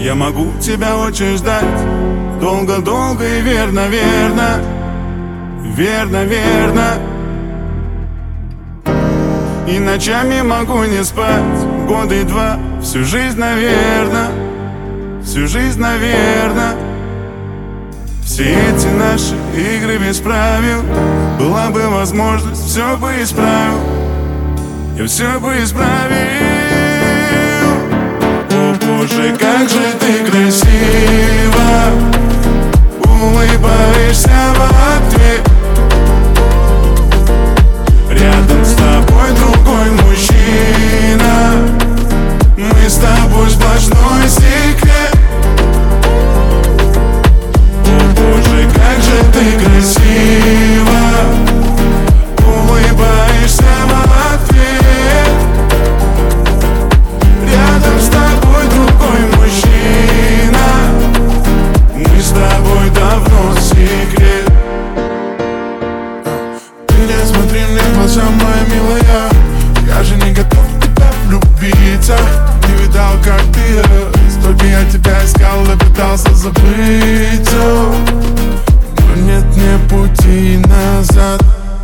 Я могу тебя очень ждать, долго-долго и верно, верно, верно, верно. И ночами могу не спать, года и два, всю жизнь, наверно, всю жизнь, наверно. Все эти наши игры без правил, была бы возможность, все бы исправил, я все бы исправил. О боже, как же ты красива, улыбаешься в ответ. Рядом с тобой другой мужчина, мы с тобой сплошной секрет. О боже, как же ты красива, улыбаешься в ответ. Рядом с тобой другой мужчина, мы с тобой давно секрет. Ты не смотри мне в глаза, моя милая, я же не готов в тебя влюбиться. Не видал, как ты, столько я тебя искал и пытался забыть, но нет мне пути назад.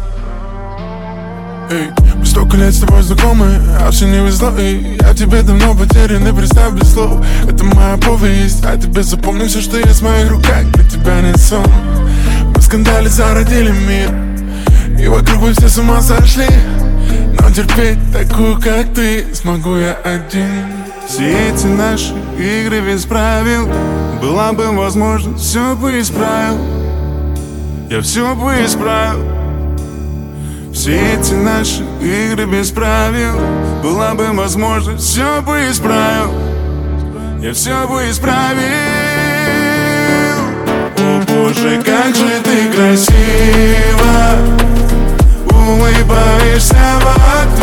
Эй, мы столько лет с тобой знакомы, а все не везло, и я тебе давно потерян, и представь без слов. Это моя повесть, а тебе запомни все, что есть в моих руках, для тебя нет сон. Мы в скандале зародили мир, и вокруг вы все с ума сошли, но терпеть такую, как ты, смогу я один. Все эти наши игры без правил, была бы возможность, все бы исправил, я все бы исправил. Все эти наши игры без правил, была бы возможность, все бы исправил, я все бы исправил. О боже, как же ты красива, улыбаешься в ответ.